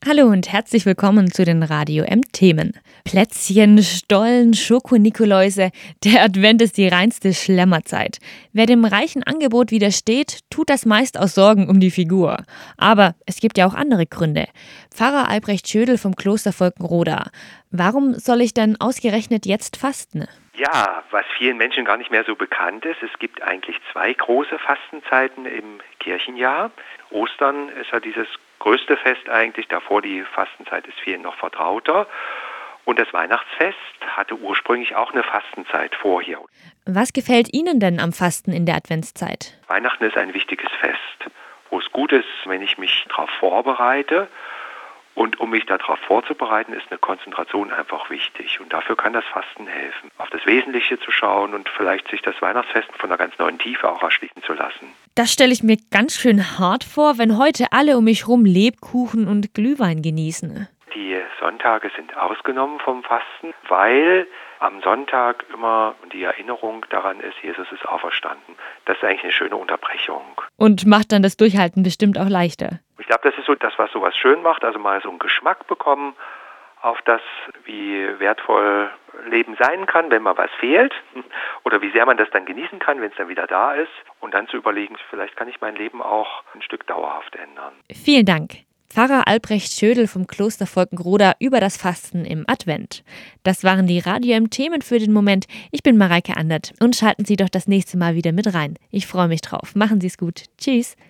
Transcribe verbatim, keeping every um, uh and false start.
Hallo und herzlich willkommen zu den Radio M-Themen. Plätzchen, Stollen, Schokonikoläuse, der Advent ist die reinste Schlemmerzeit. Wer dem reichen Angebot widersteht, tut das meist aus Sorgen um die Figur. Aber es gibt ja auch andere Gründe. Pfarrer Albrecht Schödel vom Kloster Volkenroda. Warum soll ich denn ausgerechnet jetzt fasten? Ja, was vielen Menschen gar nicht mehr so bekannt ist, es gibt eigentlich zwei große Fastenzeiten im Kirchenjahr. Ostern ist ja dieses größte Fest eigentlich, davor die Fastenzeit ist vielen noch vertrauter. Und das Weihnachtsfest hatte ursprünglich auch eine Fastenzeit vorher. Was gefällt Ihnen denn am Fasten in der Adventszeit? Weihnachten ist ein wichtiges Fest, wo es gut ist, wenn ich mich darauf vorbereite. Und um mich darauf vorzubereiten, ist eine Konzentration einfach wichtig. Und dafür kann das Fasten helfen, auf das Wesentliche zu schauen und vielleicht sich das Weihnachtsfest von einer ganz neuen Tiefe auch erschließen zu lassen. Das stelle ich mir ganz schön hart vor, wenn heute alle um mich rum Lebkuchen und Glühwein genießen. Die Sonntage sind ausgenommen vom Fasten, weil am Sonntag immer die Erinnerung daran ist, Jesus ist auferstanden. Das ist eigentlich eine schöne Unterbrechung. Und macht dann das Durchhalten bestimmt auch leichter. Ich glaube, das ist so das, was sowas schön macht, also mal so einen Geschmack bekommen auf das, wie wertvoll Leben sein kann, wenn mal was fehlt oder wie sehr man das dann genießen kann, wenn es dann wieder da ist und dann zu überlegen, vielleicht kann ich mein Leben auch ein Stück dauerhaft ändern. Vielen Dank. Pfarrer Albrecht Schödel vom Kloster Volkenroda über das Fasten im Advent. Das waren die Radio M-Themen für den Moment. Ich bin Mareike Andert und schalten Sie doch das nächste Mal wieder mit rein. Ich freue mich drauf. Machen Sie es gut. Tschüss.